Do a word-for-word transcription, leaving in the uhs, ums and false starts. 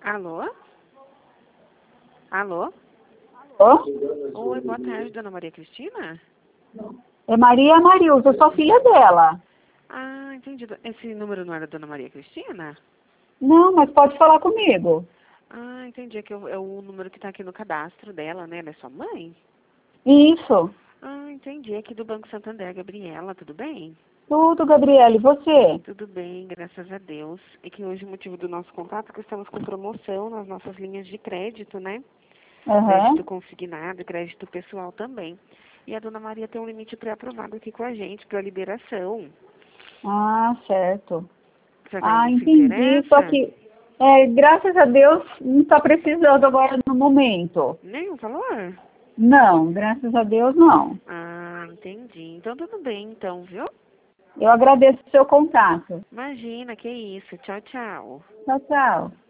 Alô? Alô? Ô? Oi, boa tarde, dona Maria Cristina? É Maria Marilza, eu sou filha dela. Ah, entendi. Esse número não era da dona Maria Cristina? Não, mas pode falar comigo. Ah, entendi. É, que eu- é o número que está aqui no cadastro dela, né? Ela é sua mãe? Isso. Ah, entendi. Aqui do Banco Santander, Gabriela, tudo bem? Tudo, Gabriela. E você? Tudo bem, graças a Deus. E que hoje o motivo do nosso contato é que estamos com promoção nas nossas linhas de crédito, né? Aham. Crédito consignado e crédito pessoal também. E a dona Maria tem um limite pré-aprovado aqui com a gente para liberação. Ah, certo. Será que ela Ah, não se entendi. Só interessa? que, é, graças a Deus, não está precisando agora no momento. Nem um valor? Não, graças a Deus, não. Ah, entendi. Então tudo bem, então, viu? Eu agradeço o seu contato. Imagina, que isso. Tchau, tchau. Tchau, tchau.